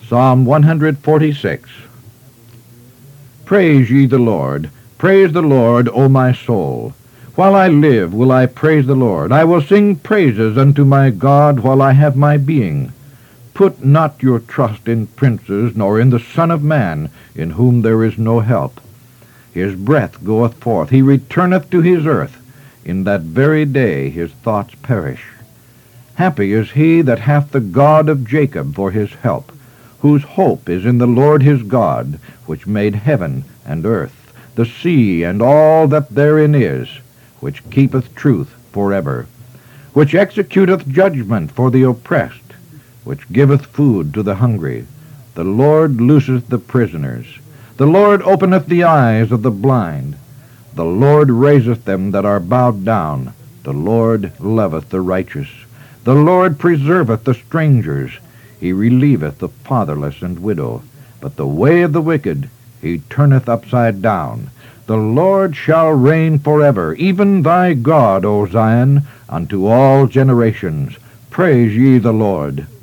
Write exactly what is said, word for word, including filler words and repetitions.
Psalm one forty-six. Praise ye the Lord. Praise the Lord, O my soul. While I live will I praise the Lord. I will sing praises unto my God while I have my being. Put not your trust in princes, nor in the Son of Man, in whom there is no help. His breath goeth forth, he returneth to his earth. In that very day his thoughts perish. Happy is he that hath the God of Jacob for his help, whose hope is in the Lord his God, which made heaven and earth, the sea and all that therein is, which keepeth truth forever, which executeth judgment for the oppressed, which giveth food to the hungry. The Lord looseth the prisoners. The Lord openeth the eyes of the blind. The Lord raiseth them that are bowed down. The Lord loveth the righteous. The Lord preserveth the strangers. He relieveth the fatherless and widow. But the way of the wicked he turneth upside down. The Lord shall reign forever, even thy God, O Zion, unto all generations. Praise ye the Lord.